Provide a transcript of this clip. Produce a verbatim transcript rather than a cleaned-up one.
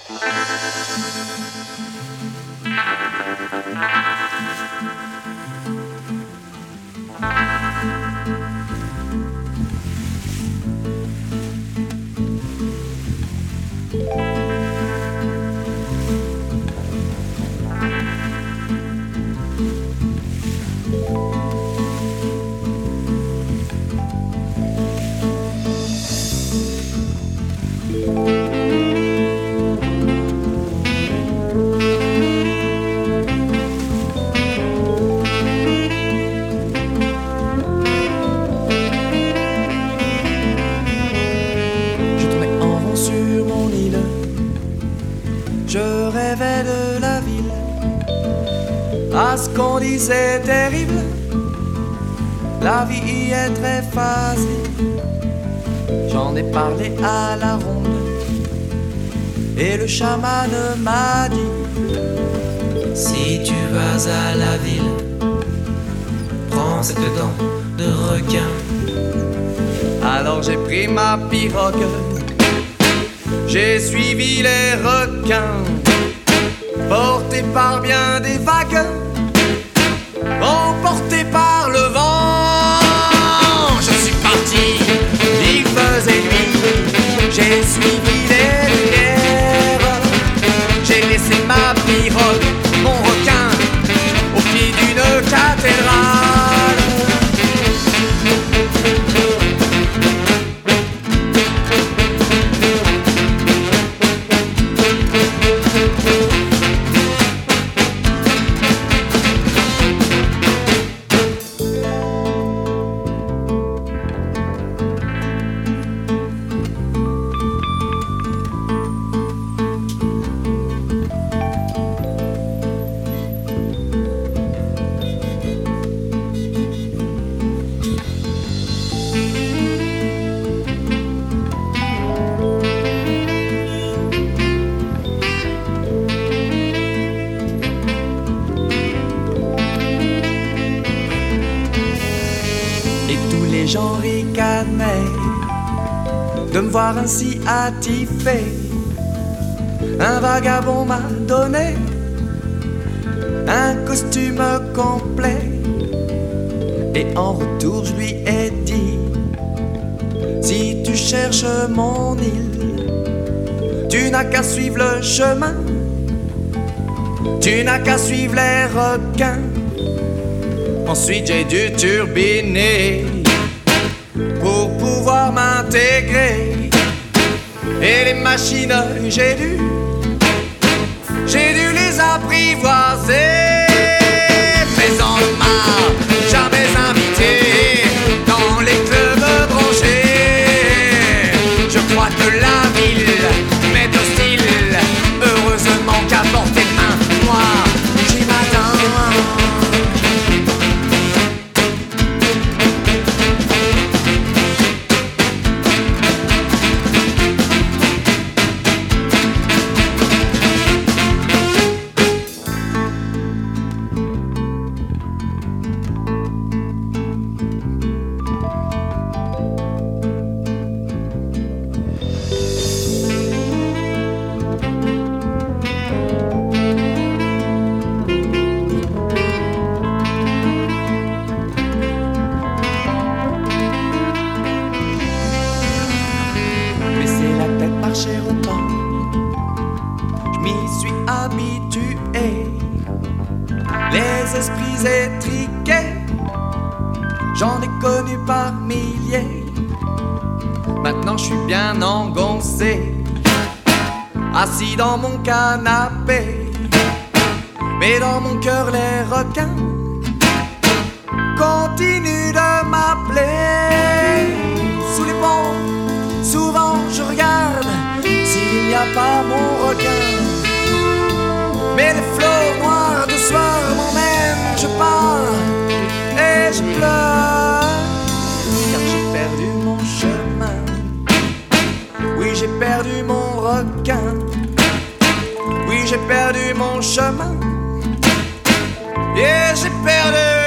Je rêvais de la ville, à ce qu'on disait terrible. La vie y est très facile. J'en ai parlé à la ronde et le chaman m'a dit: si tu vas à la ville, prends cette dent de requin. Alors j'ai pris ma pirogue, j'ai suivi les requins, portés par bien des vagues, emportés par le vent. Je suis parti, il faisait nuit, j'ai suivi les lumières, j'ai laissé ma pirogue, mon requin, au pied d'une cathédrale. Les gens ricanaient de me voir ainsi attifé. Un vagabond m'a donné un costume complet, et en retour je lui ai dit: si tu cherches mon île, tu n'as qu'à suivre le chemin, tu n'as qu'à suivre les requins. Ensuite j'ai dû turbiner pour pouvoir m'intégrer, et les machines j'ai dû, j'ai dû les apprivoiser. Mais on ne m'a jamais invité dans les clubs branchés. Je crois que la ville m'est hostile, heureusement qu'à portée de main, moi j'y m'attends. Marcher au pas, je m'y suis habitué. Les esprits étriqués, j'en ai connu par milliers. Maintenant je suis bien engoncé, assis dans mon canapé. Mais dans mon cœur les requins continuent de m'appeler. Sous les ponts, souvent je regarde s'il n'y a pas mon requin. Mais les flots noirs du soir m'emmènent, je pars et je pleure, car j'ai perdu mon chemin. Oui, j'ai perdu mon requin. Oui, j'ai perdu mon chemin. Et j'ai perdu